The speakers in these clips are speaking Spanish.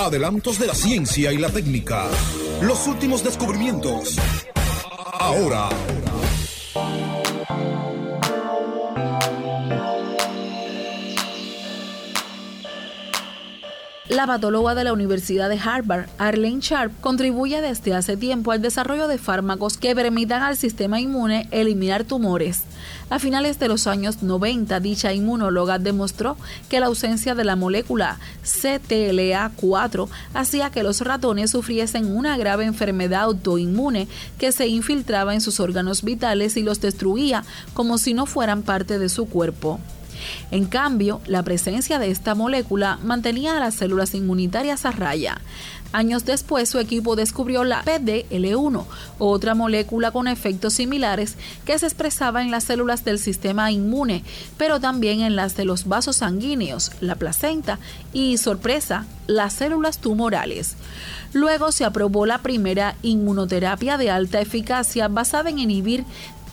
Adelantos de la ciencia y la técnica. Los últimos descubrimientos. Ahora. La patóloga de la Universidad de Harvard, Arlene Sharp, contribuye desde hace tiempo al desarrollo de fármacos que permitan al sistema inmune eliminar tumores. A finales de los años 90, dicha inmunóloga demostró que la ausencia de la molécula CTLA4 hacía que los ratones sufriesen una grave enfermedad autoinmune que se infiltraba en sus órganos vitales y los destruía como si no fueran parte de su cuerpo. En cambio, la presencia de esta molécula mantenía a las células inmunitarias a raya. Años después, su equipo descubrió la PDL1, otra molécula con efectos similares que se expresaba en las células del sistema inmune, pero también en las de los vasos sanguíneos, la placenta y, sorpresa, las células tumorales. Luego se aprobó la primera inmunoterapia de alta eficacia basada en inhibir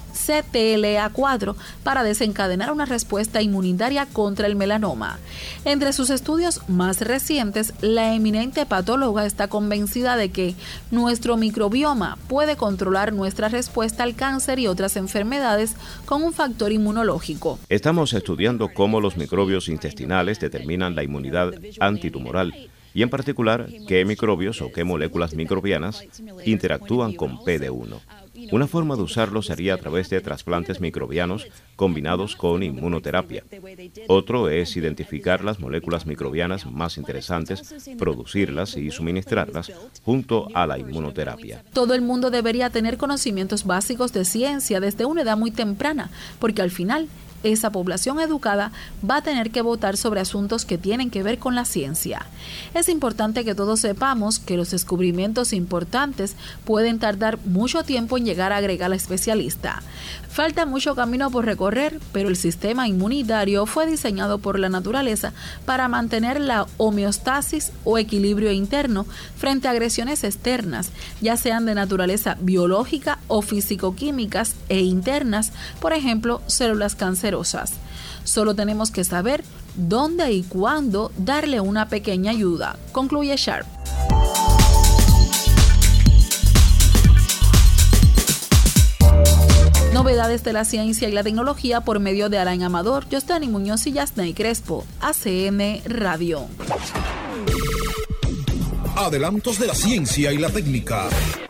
CTLA4 para desencadenar una respuesta inmunitaria contra el melanoma. Entre sus estudios más recientes, la eminente patóloga está convencida de que nuestro microbioma puede controlar nuestra respuesta al cáncer y otras enfermedades con un factor inmunológico. Estamos estudiando cómo los microbios intestinales determinan la inmunidad antitumoral y en particular qué microbios o qué moléculas microbianas interactúan con PD1. Una forma de usarlo sería a través de trasplantes microbianos combinados con inmunoterapia. Otro es identificar las moléculas microbianas más interesantes, producirlas y suministrarlas junto a la inmunoterapia. Todo el mundo debería tener conocimientos básicos de ciencia desde una edad muy temprana, porque al final esa población educada va a tener que votar sobre asuntos que tienen que ver con la ciencia. Es importante que todos sepamos que los descubrimientos importantes pueden tardar mucho tiempo en llegar a agregar al especialista. Falta mucho camino por recorrer, pero el sistema inmunitario fue diseñado por la naturaleza para mantener la homeostasis o equilibrio interno frente a agresiones externas, ya sean de naturaleza biológica o físico-químicas e internas, por ejemplo, células cancerosas. Solo tenemos que saber dónde y cuándo darle una pequeña ayuda, concluye Sharp. Novedades de la ciencia y la tecnología por medio de Alain Amador, Yostani Muñoz y Yasnay Crespo, ACM Radio. Adelantos de la ciencia y la técnica.